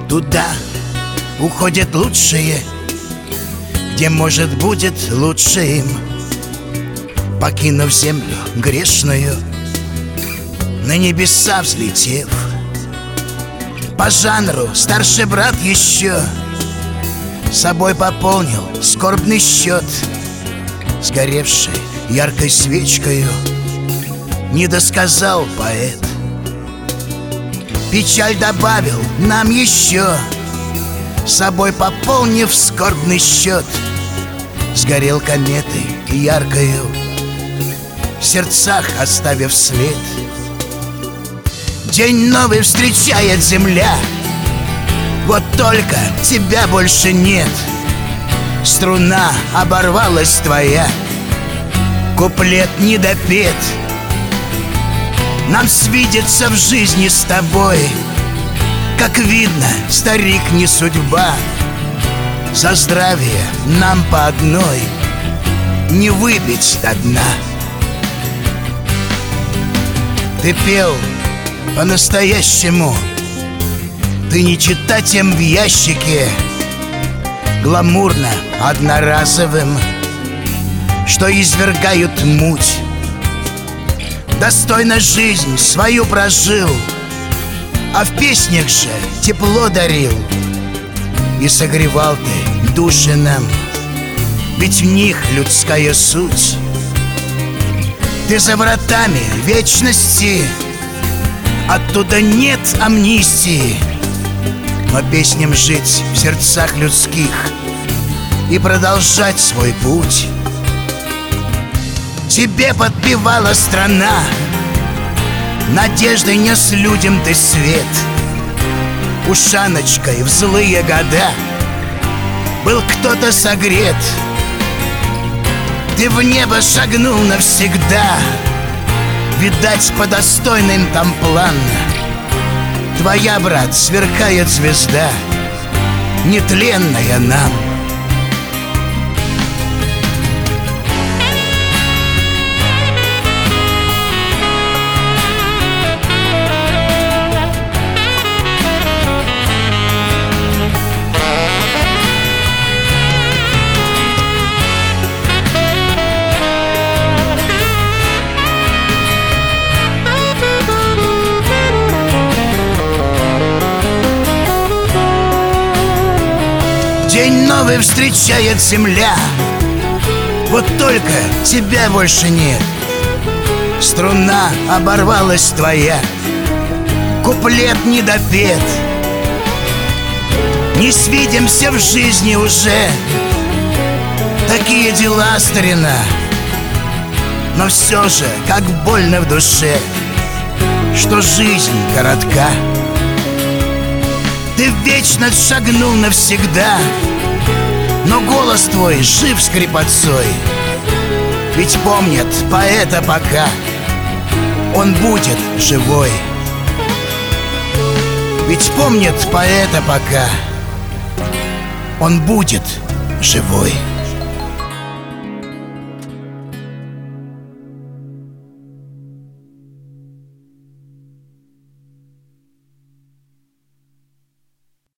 Туда уходят лучшие, где, может, будет лучше им. Покинув землю грешную, на небеса взлетев, по жанру старший брат еще собой пополнил скорбный счет, сгоревший яркой свечкою. Не досказал поэт, печаль добавил нам еще, собой пополнив скорбный счет, сгорел кометой яркою, в сердцах оставив след. День новый встречает земля, вот только тебя больше нет. Струна оборвалась твоя, куплет недопет. Нам свидится в жизни с тобой, как видно, старик, не судьба. За здравие нам по одной не выпить до дна. Ты пел по-настоящему, ты не читателем в ящике, гламурно одноразовым, что извергают муть. Достойно жизнь свою прожил, а в песнях же тепло дарил. И согревал ты души нам, ведь в них людская суть. Ты за вратами вечности, оттуда нет амнистии. Но песням жить в сердцах людских и продолжать свой путь. Тебе подпевала страна, надеждой нес людям ты свет. Ушаночкой в злые года был кто-то согрет. Ты в небо шагнул навсегда, видать, по достойным там план. Твоя, брат, сверкает звезда, нетленная нам. День новый встречает земля, вот только тебя больше нет. Струна оборвалась твоя, куплет недопет. Не свидимся в жизни уже, такие дела, старина. Но все же, как больно в душе, что жизнь коротка. Ты в вечность шагнул навсегда, но голос твой жив скрипотцой. Ведь помнят поэта пока, он будет живой. Ведь помнят поэта пока, он будет живой.